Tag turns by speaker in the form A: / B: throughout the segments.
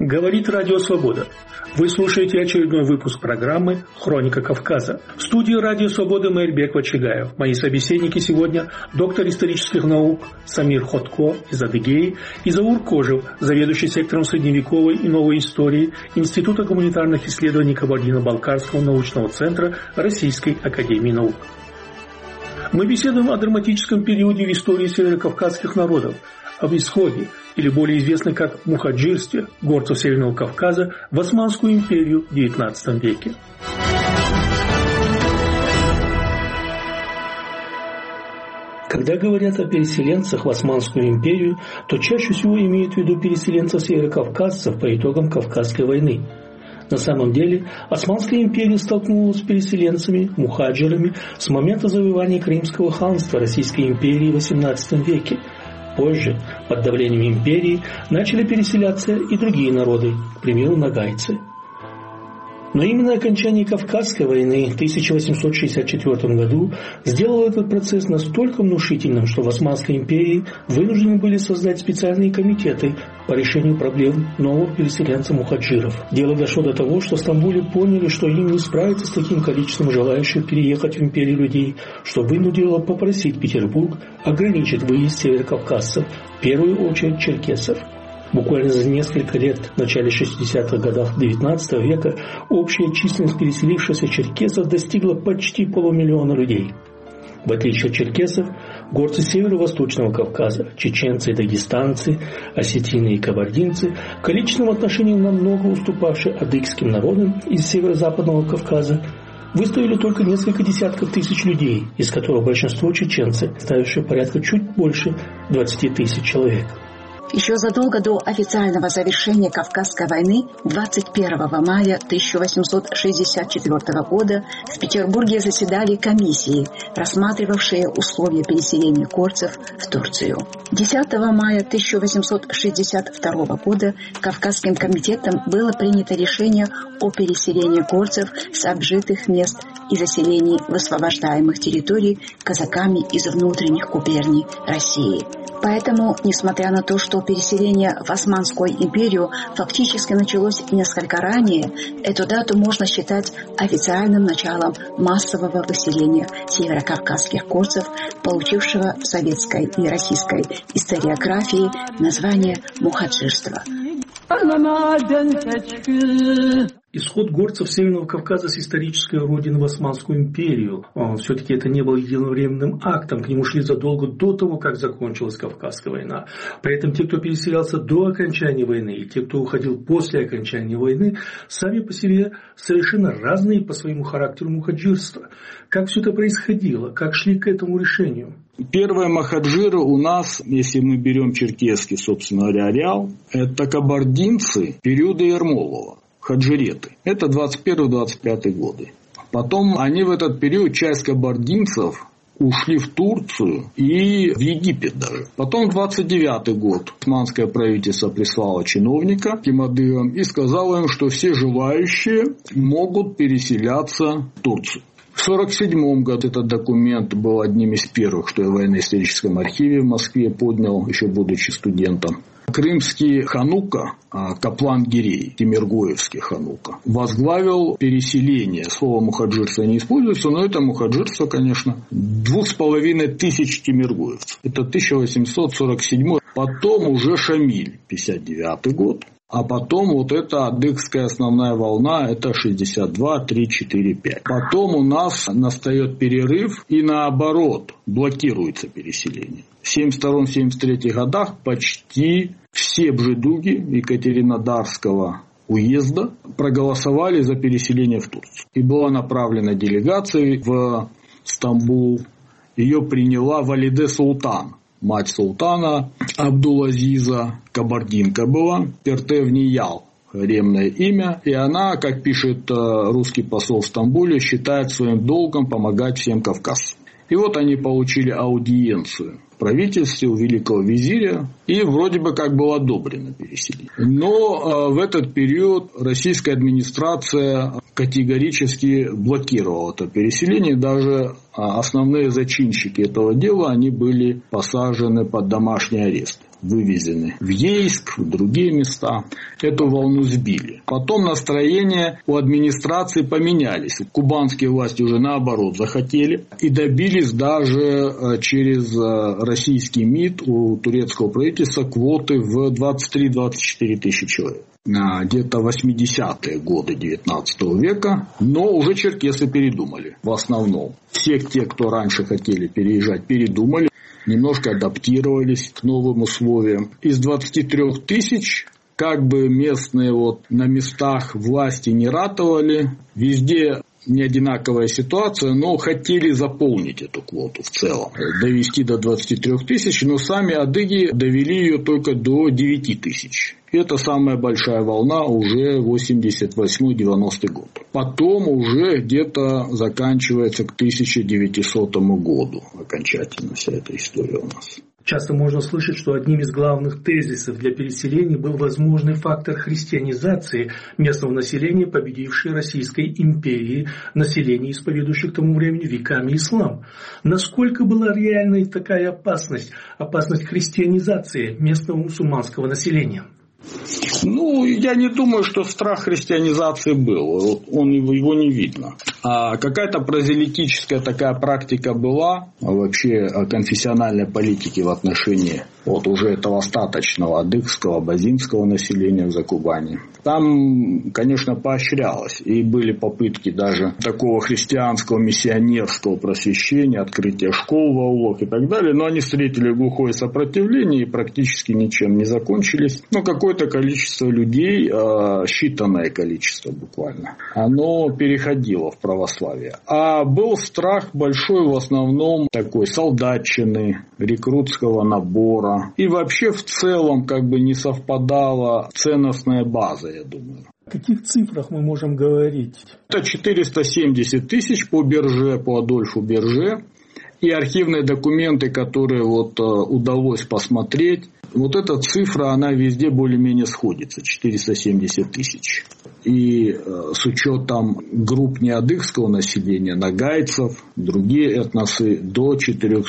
A: Говорит Радио Свобода. Вы слушаете очередной выпуск программы «Хроника Кавказа». В студии Радио Свобода Мейрбек Вачигаев. Мои собеседники сегодня – доктор исторических наук Самир Ходко из Адыгеи и Заур Кожев, заведующий сектором средневековой и новой истории Института гуманитарных исследований Кабардино-Балкарского научного центра Российской академии наук. Мы беседуем о драматическом периоде в истории северокавказских народов, об исходе, или более известно как мухаджирстве, горцев Северного Кавказа в Османскую империю в XIX веке. Когда говорят о переселенцах в Османскую империю, то чаще всего имеют в виду переселенцев-северокавказцев по итогам Кавказской войны. На самом деле, Османская империя столкнулась с переселенцами, мухаджирами, с момента завоевания Крымского ханства Российской империи в XVIII веке. Позже, под давлением империи, начали переселяться и другие народы, к примеру, нагайцы. Но именно окончание Кавказской войны в 1864 году сделало этот процесс настолько внушительным, что в Османской империи вынуждены были создать специальные комитеты по решению проблем новых переселенцев-мухаджиров. Дело дошло до того, что в Стамбуле поняли, что им не справиться с таким количеством желающих переехать в империю людей, что вынудило попросить Петербург ограничить выезд северокавказцев, в первую очередь черкесов. Буквально за несколько лет, в начале 60-х годов XIX века, общая численность переселившихся черкесов достигла почти 500 000 людей. В отличие от черкесов, горцы Северо-Восточного Кавказа, чеченцы и дагестанцы, осетины и кабардинцы, в количественном отношении намного уступавшие адыгским народам из Северо-Западного Кавказа, выставили только несколько десятков тысяч людей, из которых большинство чеченцы, составившие порядка чуть больше 20 000 человек.
B: Еще задолго до официального завершения Кавказской войны 21 мая 1864 года в Петербурге заседали комиссии, рассматривавшие условия переселения горцев в Турцию. 10 мая 1862 года Кавказским комитетом было принято решение о переселении горцев с обжитых мест и заселении высвобождаемых территорий казаками из внутренних губерний России. Поэтому, несмотря на то, что переселение в Османскую империю фактически началось несколько ранее, эту дату можно считать официальным началом массового выселения северокавказских горцев, получившего в советской и российской историографии название мухаджирства.
A: Исход горцев Северного Кавказа с исторической родины в Османскую империю. Все-таки это не было единовременным актом. К нему шли задолго до того, как закончилась Кавказская война. При этом те, кто переселялся до окончания войны, и те, кто уходил после окончания войны, сами по себе совершенно разные по своему характеру мухаджирства. Как все это происходило? Как шли к этому решению?
C: Первые мухаджиры у нас, если мы берем черкесский, собственно говоря, ареал, это кабардинцы периода Ермолова. Хаджиреты. Это 21-25 годы. Потом они в этот период, часть кабардинцев, ушли в Турцию и в Египет даже. Потом 29 год османское правительство прислало чиновника к адыгам и сказало им, что все желающие могут переселяться в Турцию. В 1947 году этот документ был одним из первых, что я в военно-историческом архиве в Москве поднял, еще будучи студентом. Крымский ханука, Каплан Гирей, Темиргоевский ханука, возглавил переселение. Слово мухаджирство не используется, но это мухаджирство, конечно, 2500 темиргоевцев. Это 1847. Потом уже Шамиль, 59 год. А потом вот эта адыгская основная волна, это 62, 3, 4, 5. Потом у нас настает перерыв и наоборот блокируется переселение. В 1972-1973 годах почти все бжедуги Екатеринодарского уезда проголосовали за переселение в Турцию. И была направлена делегация в Стамбул. Ее приняла Валиде Султан. Мать султана Абдул-Азиза, кабардинка была, Пертевниял, гаремное имя. И она, как пишет русский посол в Стамбуле, считает своим долгом помогать всем кавказцам. И вот они получили аудиенцию в правительстве у великого визиря, и вроде бы как было одобрено переселение. Но в этот период российская администрация категорически блокировала это переселение. Даже основные зачинщики этого дела, они были посажены под домашний арест. вывезены в Ейск, в другие места. Эту волну сбили. Потом настроения у администрации поменялись. Кубанские власти уже наоборот захотели. И добились даже через российский МИД у турецкого правительства квоты в 23-24 тысячи человек. Где-то 80-е годы 19 века. Но уже черкесы передумали в основном. Все те, кто раньше хотели переезжать, передумали. Немножко адаптировались к новым условиям. Из 23 тысяч, как бы местные на местах власти не ратовали, везде не одинаковая ситуация, но хотели заполнить эту квоту в целом, довести до 23 тысяч, но сами адыги довели ее только до 9 тысяч. Это самая большая волна уже 88-90 год. Потом уже где-то заканчивается к 1900 году окончательно вся эта история у нас.
A: Часто можно слышать, что одним из главных тезисов для переселения был возможный фактор христианизации местного населения, победившей Российской империи население, исповедующих к тому времени веками ислам. Насколько была реальной такая опасность христианизации местного мусульманского населения?
C: Я не думаю, что страх христианизации был. Его не видно. А какая-то прозелитическая такая практика была вообще конфессиональной политики в отношении уже этого остаточного адыгского, базинского населения в Закубани. Там, конечно, поощрялось. И были попытки даже такого христианского миссионерского просвещения, открытия школ в аулах и так далее. Но они встретили глухое сопротивление и практически ничем не закончились. Какое-то количество людей, считанное количество буквально, оно переходило в православие. А был страх большой в основном такой солдатчины, рекрутского набора. И вообще в целом не совпадала ценностная база, я думаю.
A: О каких цифрах мы можем говорить?
C: Это 470 тысяч по Берже, по Адольфу Берже. И архивные документы, которые удалось посмотреть, эта цифра, она везде более-менее сходится, 470 тысяч. И с учетом групп неадыгского населения, нагайцев, другие этносы, до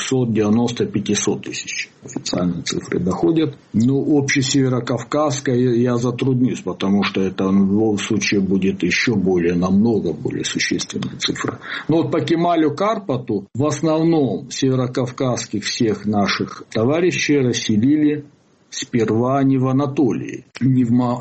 C: 490-500 тысяч. Официальные цифры доходят. Но общесеверокавказская я затруднюсь, потому что это в любом случае будет еще намного более существенная цифра. Но по Кемалю Карпату в основном северокавказских всех наших товарищей расселили сперва не в Анатолии, не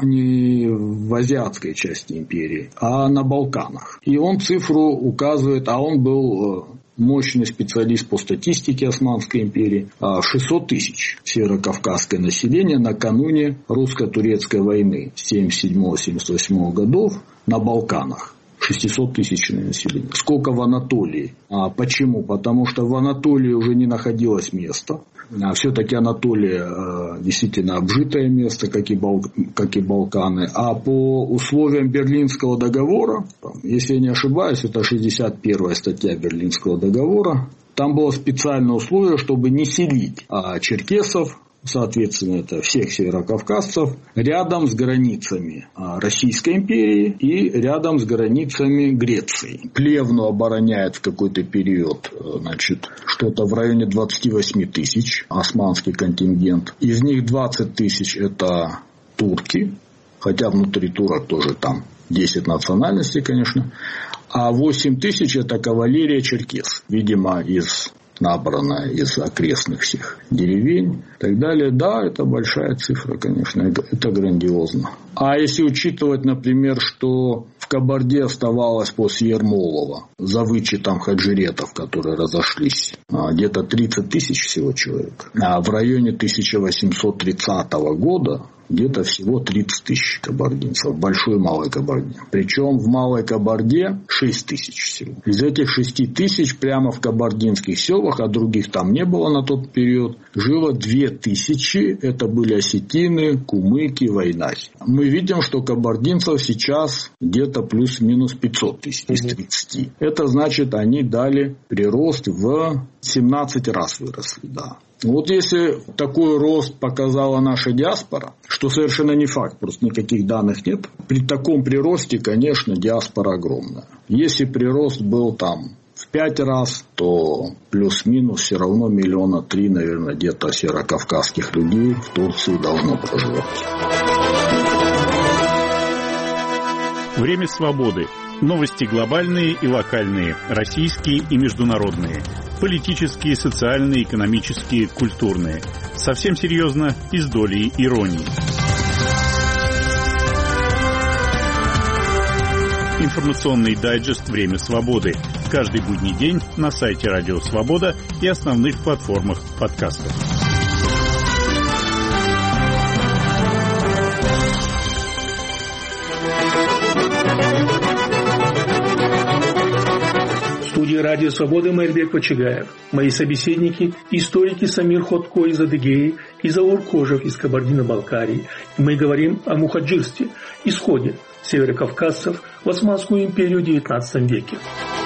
C: в азиатской части империи, а на Балканах. И он цифру указывает, а он был мощный специалист по статистике Османской империи, 600 тысяч северокавказское население накануне русско-турецкой войны 77-78 годов на Балканах. 600-тысячное население. Сколько в Анатолии? Почему? Потому что в Анатолии уже не находилось места. Все-таки Анатолия действительно обжитое место, как и Балканы. А по условиям Берлинского договора, если я не ошибаюсь, это 61-я статья Берлинского договора, там было специальное условие, чтобы не селить черкесов, соответственно, это всех северокавказцев, рядом с границами Российской империи и рядом с границами Греции. Плевну обороняет в какой-то период, что-то в районе 28 тысяч османский контингент. Из них 20 тысяч это турки, хотя внутри турок тоже там 10 национальностей, конечно. А 8 тысяч это кавалерия черкес, видимо, набранная из окрестных всех деревень и так далее. Да, это большая цифра, конечно, это грандиозно. А если учитывать, например, что в Кабарде оставалось после Ермолова, за вычетом хаджиретов, которые разошлись, где-то 30 тысяч всего человек, а в районе 1830 года где-то всего 30 тысяч кабардинцев в Большой и Малой Кабарде. Причем в Малой Кабарде 6 тысяч всего. Из этих 6 тысяч прямо в кабардинских селах, а других там не было на тот период, жило 2 тысячи. Это были осетины, кумыки, вайнахи. Мы видим, что кабардинцев сейчас где-то плюс-минус 500 тысяч из 30. Это значит, они дали прирост в 17 раз выросли, да. Если такой рост показала наша диаспора, что совершенно не факт, просто никаких данных нет, при таком приросте, конечно, диаспора огромная. Если прирост был там в 5 раз, то плюс-минус все равно 3 миллиона, наверное, где-то северокавказских людей в Турции должно проживать.
D: Время свободы. Новости глобальные и локальные, российские и международные. Политические, социальные, экономические, культурные. Совсем серьезно и с долей иронии. Информационный дайджест «Время свободы». Каждый будний день на сайте Радио Свобода и основных платформах подкастов.
A: В студии Радио Свобода Майрбек Вачигаев. Мои собеседники – историки Самир Ходко из Адыгеи и Заур Кожев из Кабардино-Балкарии. Мы говорим о мухаджирстве, исходе северокавказцев в Османскую империю в XIX веке.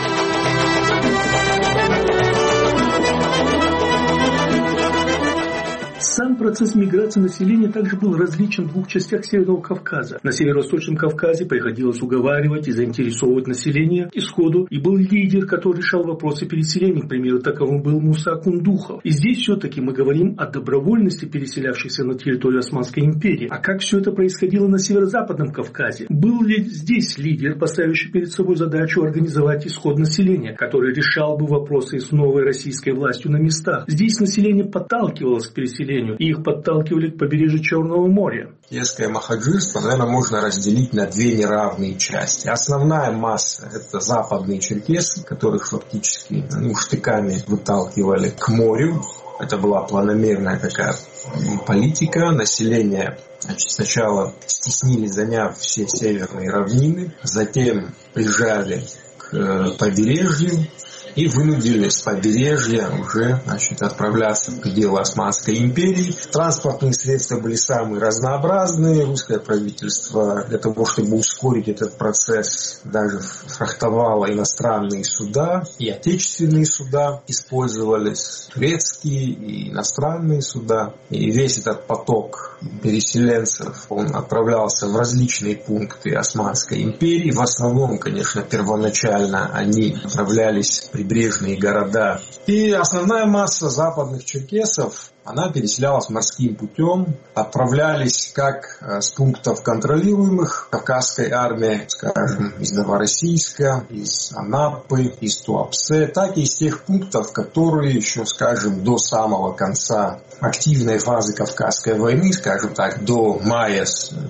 A: Сам процесс миграции населения также был различен в двух частях Северного Кавказа. На Северо-Восточном Кавказе приходилось уговаривать и заинтересовывать население к исходу, и был лидер, который решал вопросы переселения, к примеру, таковым был Муса Кундухов. И здесь все-таки мы говорим о добровольности переселявшихся на территорию Османской империи. А как все это происходило на Северо-Западном Кавказе? Был ли здесь лидер, поставивший перед собой задачу организовать исход населения, который решал бы вопросы с новой российской властью на местах? Здесь население подталкивалось к переселению, и их подталкивали к побережью Черного моря.
E: Черкесское махаджирство, наверное, можно разделить на две неравные части. Основная масса – это западные черкесы, которых фактически штыками выталкивали к морю. Это была планомерная такая политика. Население, сначала стеснили, заняв все северные равнины, затем прижали к побережью и вынудили с побережья уже отправляться в пределы Османской империи. Транспортные средства были самые разнообразные. Русское правительство для того, чтобы ускорить этот процесс, даже фрахтовало иностранные суда и отечественные суда. Использовались турецкие и иностранные суда. И весь этот поток переселенцев, он отправлялся в различные пункты Османской империи. В основном, конечно, первоначально они отправлялись в прибрежные города. И основная масса западных черкесов, она переселялась морским путем, отправлялись как с пунктов контролируемых Кавказской армии, скажем, из Новороссийска, из Анапы, из Туапсе, так и из тех пунктов, которые еще, скажем, до самого конца активной фазы Кавказской войны, скажем так, до мая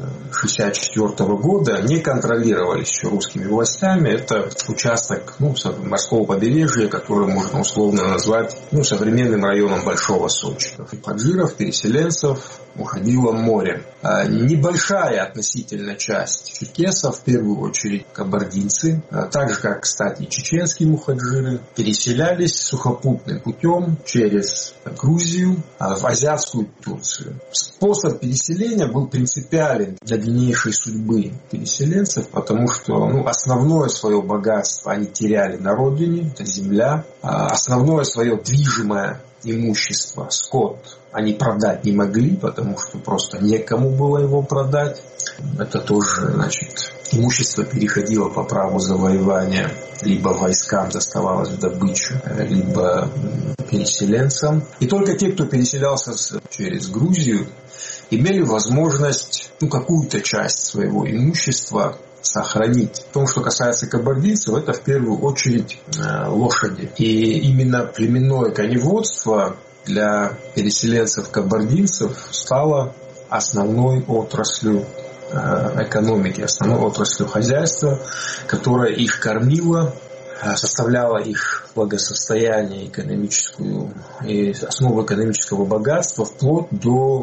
E: 1964 года, не контролировались еще русскими властями. Это участок морского побережья, который можно условно назвать современным районом Большого Сочи. Мухаджиров, переселенцев уходило море. Небольшая относительно часть черкесов, в первую очередь кабардинцы, так же как, кстати, чеченские мухаджиры, переселялись сухопутным путем через Грузию в азиатскую Турцию. Способ переселения был принципиален для дальнейшей судьбы переселенцев, потому что основное свое богатство они теряли на родине, это земля, основное свое движимое имущество, скот, они продать не могли, потому что просто некому было его продать. Это тоже, имущество переходило по праву завоевания, либо войскам доставалось в добычу, либо переселенцам. И только те, кто переселялся через Грузию, имели возможность какую-то часть своего имущества сохранить. В том, что касается кабардинцев, это в первую очередь лошади. И именно племенное коневодство для переселенцев-кабардинцев стало основной отраслью экономики, основной отраслью хозяйства, которая их кормила, составляла их благосостояние экономическую и основу экономического богатства вплоть до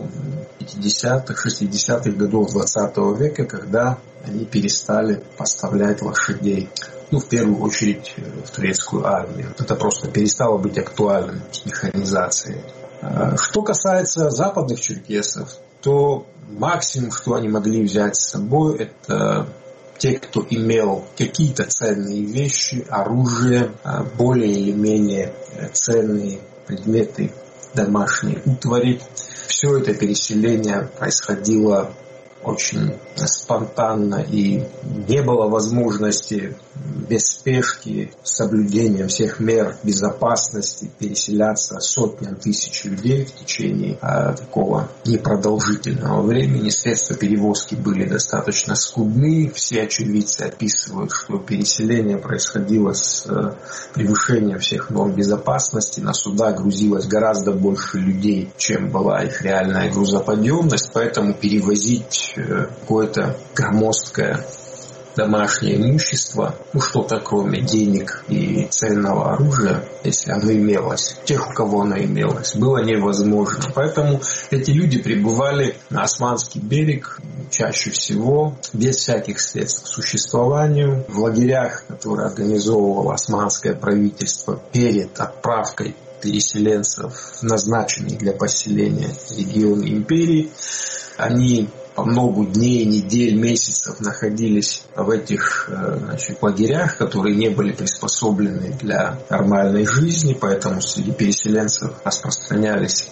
E: 50-х, 60-х годов 20 века, когда они перестали поставлять лошадей. В первую очередь в турецкую армию. Это просто перестало быть актуальным с механизацией. Что касается западных черкесов, то максимум, что они могли взять с собой, это те, кто имел какие-то ценные вещи, оружие, более или менее ценные предметы домашней утвари. Все это переселение происходило очень спонтанно, и не было возможности без спешки, с соблюдением всех мер безопасности переселяться сотням тысяч людей в течение такого непродолжительного времени. Средства перевозки были достаточно скудны. Все очевидцы описывают, что переселение происходило с превышением всех норм безопасности. На суда грузилось гораздо больше людей, чем была их реальная грузоподъемность, поэтому перевозить какое-то громоздкое домашнее имущество, что-то кроме денег и ценного оружия, если оно имелось, тех, у кого оно имелось, было невозможно. Поэтому эти люди прибывали на Османский берег чаще всего без всяких средств к существованию, в лагерях, которые организовывало османское правительство перед отправкой переселенцев в назначенные для поселения регионы империи. Они по много дней, недель, месяцев находились в этих лагерях, которые не были приспособлены для нормальной жизни, поэтому среди переселенцев распространялись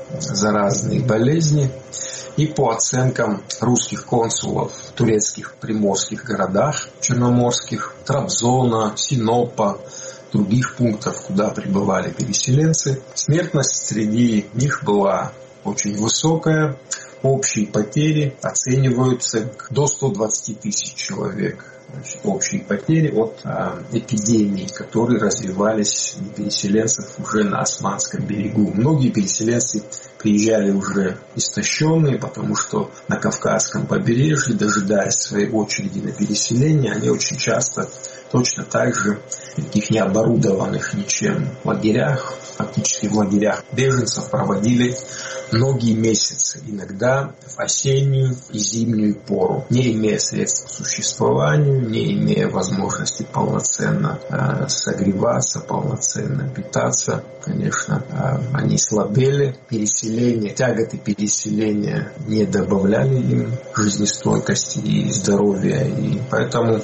E: заразные болезни. И по оценкам русских консулов в турецких приморских городах черноморских, Трабзона, Синопа, других пунктов, куда прибывали переселенцы, смертность среди них была очень высокая. Общие потери оцениваются до 120 тысяч человек. Общие потери от эпидемий, которые развивались у переселенцев уже на Османском берегу. Многие переселенцы приезжали уже истощенные, потому что на Кавказском побережье, дожидаясь своей очереди на переселение, они очень часто точно так же в таких необорудованных ничем лагерях, фактически в лагерях беженцев проводили многие месяцы, иногда в осеннюю и зимнюю пору, не имея средств к существованию, не имея возможности полноценно согреваться, полноценно питаться. Конечно, они слабели. Переселение, тяготы переселения не добавляли им жизнестойкости и здоровья, и поэтому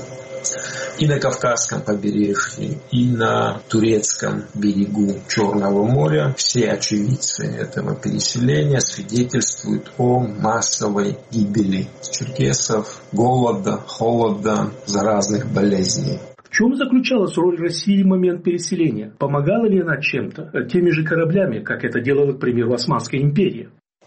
E: и на Кавказском побережье, и на турецком берегу Черного моря все очевидцы этого переселения свидетельствуют о массовой гибели черкесов, голода, холода, заразных болезней.
A: В чем заключалась роль России в момент переселения? Помогала ли она чем-то? Теми же кораблями, как это делала, к примеру, Османская империя?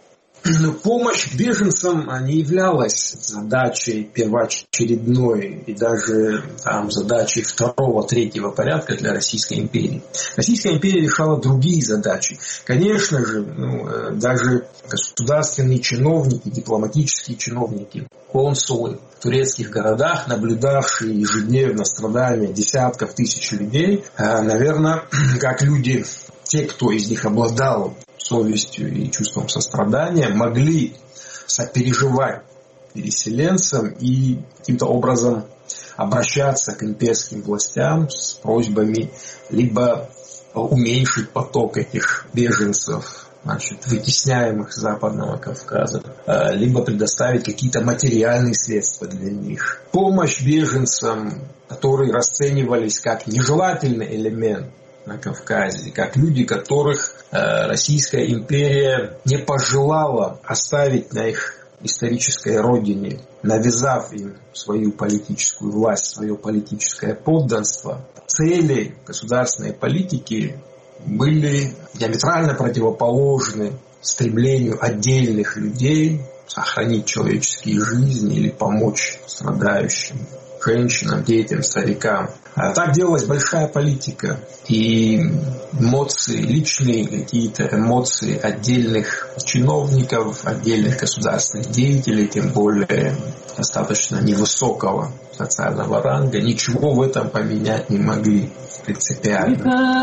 E: Помощь беженцам не являлась задачей первоочередной и даже задачей второго, третьего порядка для Российской империи. Российская империя решала другие задачи. Конечно же, даже государственные чиновники, дипломатические чиновники, консулы в турецких городах, наблюдавшие ежедневно страдания десятков тысяч людей, наверное, как люди, те, кто из них обладал совестью и чувством сострадания, могли сопереживать переселенцам и каким-то образом обращаться к имперским властям с просьбами либо уменьшить поток этих беженцев, вытесняемых с Западного Кавказа, либо предоставить какие-то материальные средства для них. Помощь беженцам, которые расценивались как нежелательный элемент на Кавказе, как люди, которых Российская империя не пожелала оставить на их исторической родине, навязав им свою политическую власть, свое политическое подданство. Цели государственной политики были диаметрально противоположны стремлению отдельных людей сохранить человеческие жизни или помочь страдающим женщинам, детям, старикам. Так делалась большая политика. И эмоции, личные какие-то эмоции отдельных чиновников, отдельных государственных деятелей, тем более достаточно невысокого социального ранга, ничего в этом поменять не могли принципиально.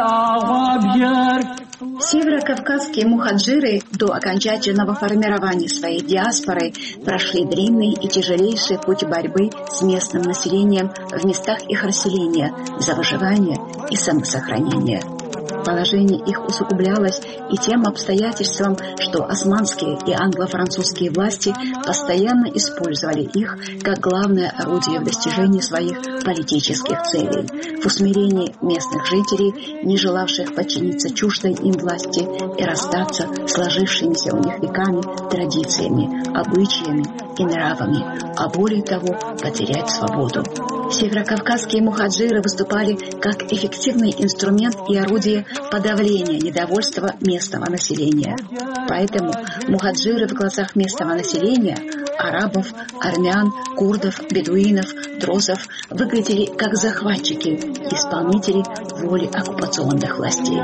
B: Северокавказские мухаджиры до окончательного формирования своей диаспоры прошли длинный и тяжелейший путь борьбы с местным населением в местах их расселения за выживание и самосохранение. Положение их усугублялось и тем обстоятельством, что османские и англо-французские власти постоянно использовали их как главное орудие в достижении своих политических целей, в усмирении местных жителей, не желавших подчиниться чуждой им власти и расстаться с сложившимися у них веками традициями, обычаями и нравами, а более того, потерять свободу. Северокавказские мухаджиры выступали как эффективный инструмент и орудие подавления недовольства местного населения. Поэтому мухаджиры в глазах местного населения, арабов, армян, курдов, бедуинов, дрозов, выглядели как захватчики, исполнители воли оккупационных властей.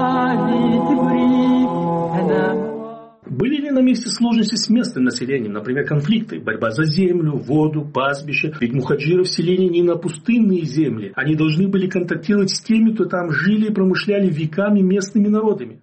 A: Были ли на месте сложности с местным населением, например, конфликты, борьба за землю, воду, пастбище? Ведь мухаджиры вселили не на пустынные земли. Они должны были контактировать с теми, кто там жили и промышляли веками местными народами.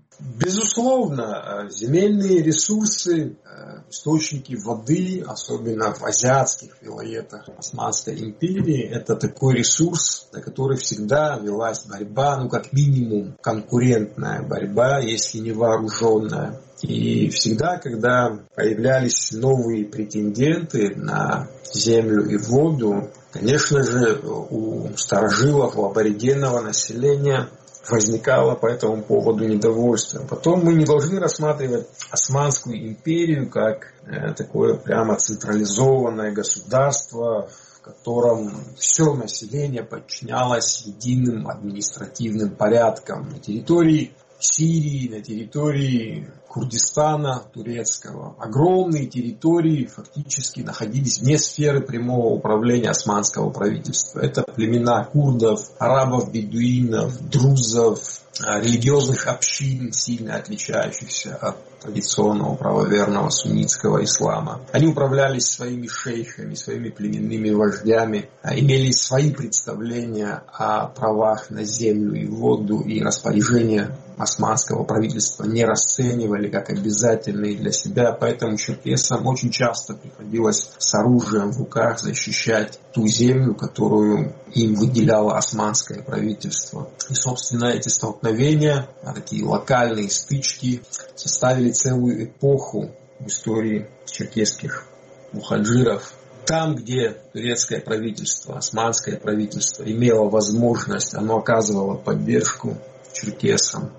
E: Безусловно, земельные ресурсы, источники воды, особенно в азиатских вилаетах Османской империи, это такой ресурс, на который всегда велась борьба, как минимум конкурентная борьба, если не вооруженная. И всегда, когда появлялись новые претенденты на землю и воду, конечно же, у старожилов, у аборигенного населения возникало по этому поводу недовольство. Потом мы не должны рассматривать Османскую империю как такое прямо централизованное государство, в котором все население подчинялось единым административным порядкам. На территории Сирии, на территории Курдистана турецкого огромные территории фактически находились вне сферы прямого управления османского правительства. Это племена курдов, арабов, бедуинов, друзов, религиозных общин, сильно отличающихся от традиционного правоверного суннитского ислама. Они управлялись своими шейхами, своими племенными вождями, имели свои представления о правах на землю и воду, и распоряжения османского правительства не расценивали как обязательные для себя, поэтому черкесам очень часто приходилось с оружием в руках защищать ту землю, которую им выделяло османское правительство. И, собственно, эти столкновения, такие локальные стычки, составили целую эпоху в истории черкесских мухаджиров. Там, где турецкое правительство, османское правительство имело возможность, оно оказывало поддержку черкесам,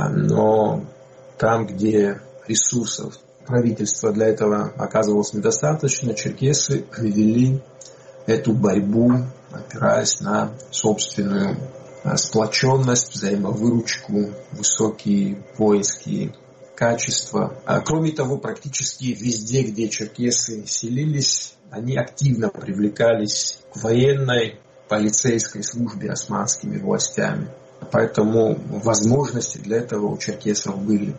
E: но там, где ресурсов правительства для этого оказывалось недостаточно, черкесы вели эту борьбу, опираясь на собственную сплоченность, взаимовыручку, высокие воинские качества. Кроме того, практически везде, где черкесы селились, они активно привлекались к военной, полицейской службе османскими властями. Поэтому возможности для этого у черкесов были.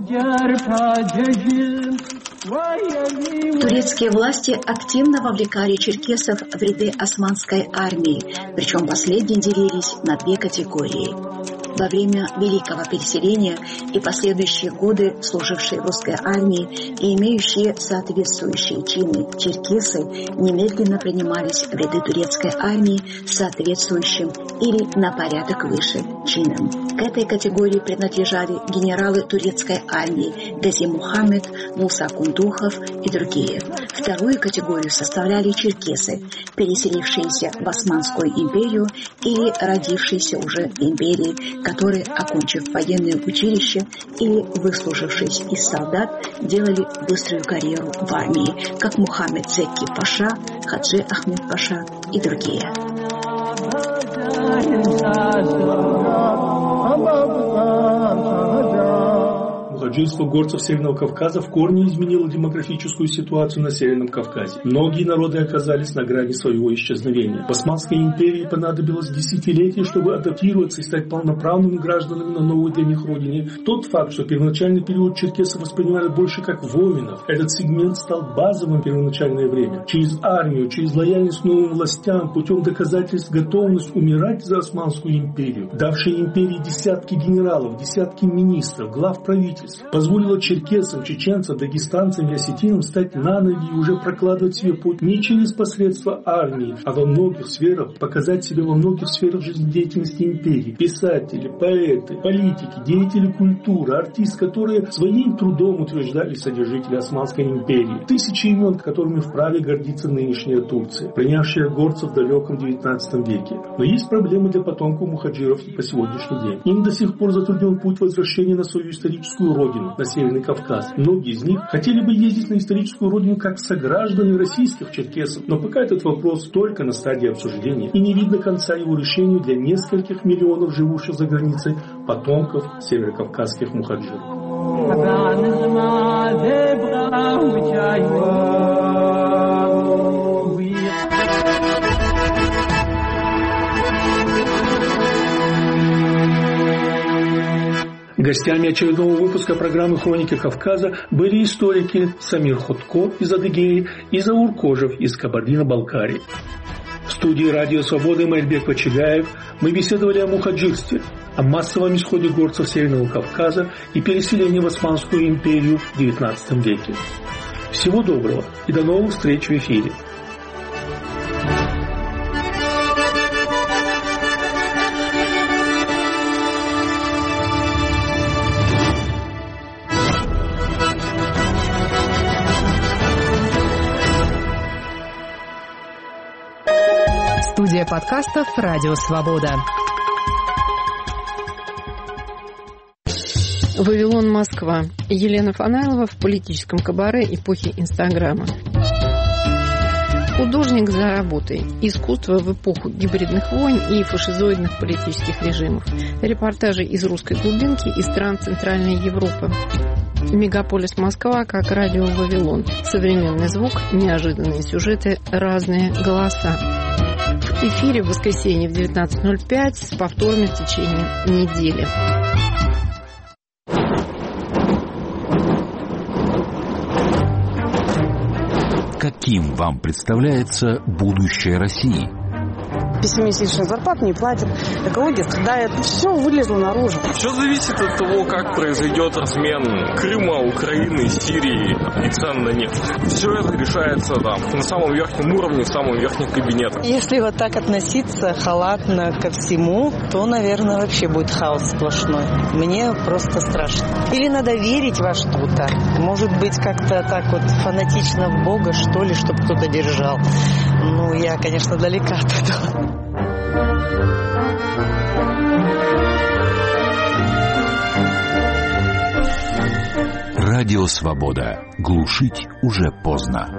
B: Турецкие власти активно вовлекали черкесов в ряды османской армии, причем последние делились на две категории. Во время Великого переселения и последующие годы служившие в русской армии и имеющие соответствующие чины черкесы немедленно принимались в ряды турецкой армии с соответствующим или на порядок выше чином. К этой категории принадлежали генералы турецкой армии Гази Мухаммед, Муса Кундухов и другие. Вторую категорию составляли черкесы, переселившиеся в Османскую империю или родившиеся уже в империи, которые, окончив военное училище или выслужившись из солдат, делали быструю карьеру в армии, как Мухаммед Зекки Паша, Хаджи Ахмед Паша и другие.
A: Мухаджирство горцев Северного Кавказа в корне изменило демографическую ситуацию на Северном Кавказе. Многие народы оказались на грани своего исчезновения. В Османской империи понадобилось десятилетия, чтобы адаптироваться и стать полноправными гражданами на новой для них родине. Тот факт, что первоначальный период черкесов воспринимали больше как воинов, этот сегмент стал базовым в первоначальное время. Через армию, через лояльность новым властям, путем доказательств готовность умирать за Османскую империю, давшие империи десятки генералов, десятки министров, глав правительств, позволила черкесам, чеченцам, дагестанцам и осетинам стать на ноги и уже прокладывать себе путь не через посредство армии, а во многих сферах, показать себя во многих сферах жизнедеятельности империи. Писатели, поэты, политики, деятели культуры, артисты, которые своим трудом утверждали содержители Османской империи. Тысячи имен, которыми вправе гордиться нынешняя Турция, принявшая горцев в далеком XIX веке. Но есть проблемы для потомков мухаджиров и по сегодняшний день. Им до сих пор затруднен путь возвращения на свою историческую родину, на Северный Кавказ. Многие из них хотели бы ездить на историческую родину как сограждане российских черкесов, но пока этот вопрос только на стадии обсуждения, и не видно конца его решению для нескольких миллионов живущих за границей потомков северокавказских мухаджиров. Гостями очередного выпуска программы «Хроники Кавказа» были историки Самир Ходко из Адыгеи и Заур Кожев из Кабардино-Балкарии. В студии «Радио Свободы» Майрбек Вачигаев мы беседовали о мухаджирстве, о массовом исходе горцев Северного Кавказа и переселении в Османскую империю в XIX веке. Всего доброго и до новых встреч в эфире.
F: Студия подкастов «Радио Свобода». Вавилон, Москва. Елена Фанайлова в политическом кабаре эпохи Инстаграма. Художник за работой. Искусство в эпоху гибридных войн и фашизоидных политических режимов. Репортажи из русской глубинки и стран Центральной Европы. Мегаполис Москва как радио Вавилон. Современный звук, неожиданные сюжеты, разные голоса. В эфире в воскресенье в 19:05 с повторами в течение недели.
G: Каким вам представляется будущее России?
H: 5-месячную зарплату не платят, экология страдает, все вылезло наружу.
I: Все зависит от того, как произойдет размен Крыма, Украины, Сирии и цен на нефть. Все это решается там, на самом верхнем уровне, в самом верхнем кабинете.
H: Если вот так относиться халатно ко всему, то, наверное, вообще будет хаос сплошной. Мне просто страшно. Или надо верить во что-то. Может быть, как-то так вот фанатично в Бога, что ли, чтобы кто-то держал. Ну, я, конечно, далека от этого.
G: Радио Свобода. Глушить уже поздно.